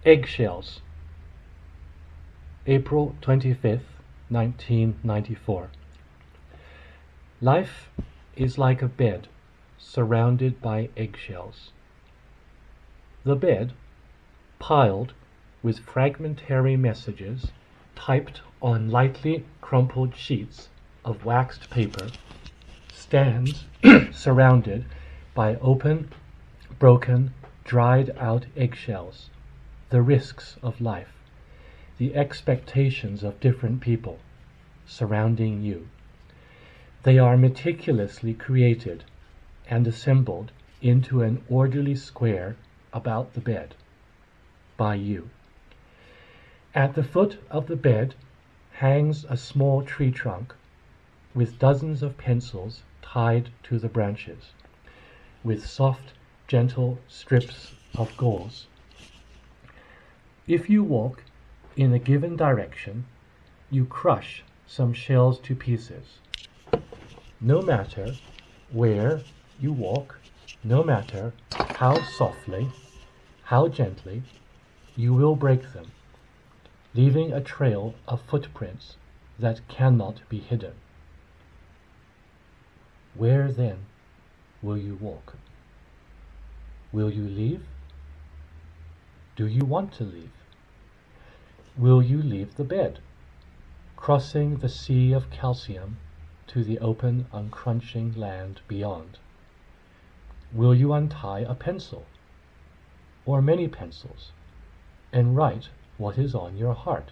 Eggshells. April 25th, 1994. Life is like a bed surrounded by eggshells. The bed, piled with fragmentary messages typed on lightly crumpled sheets of waxed paper, stands surrounded by open, broken, dried-out eggshells, the risks of life, the expectations of different people surrounding you. They are meticulously created and assembled into an orderly square about the bed by you. At the foot of the bed hangs a small tree trunk with dozens of pencils tied to the branches, with soft, gentle strips of gauze. If you walk in a given direction, you crush some shells to pieces. No matter where you walk, no matter how softly, how gently, you will break them, leaving a trail of footprints that cannot be hidden. Where then will you walk? Will you leave? Do you want to leave? Will you leave the bed, crossing the sea of calcium to the open, uncrunching land beyond? Will you untie a pencil, or many pencils, and write what is on your heart?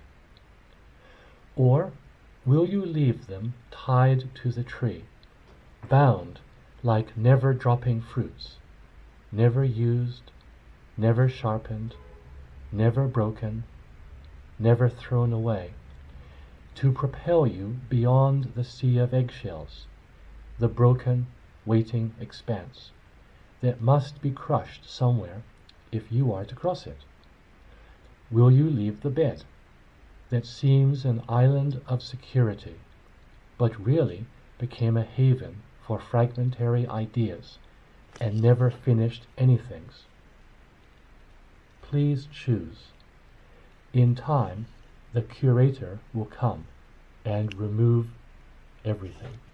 Or will you leave them tied to the tree, bound like never-dropping fruits, never used, never sharpened, never broken, never thrown away, to propel you beyond the sea of eggshells, the broken, waiting expanse that must be crushed somewhere if you are to cross it? Will you leave the bed that seems an island of security, but really became a haven for fragmentary ideas and never finished anythings? Please choose. In time, the curator will come and remove everything.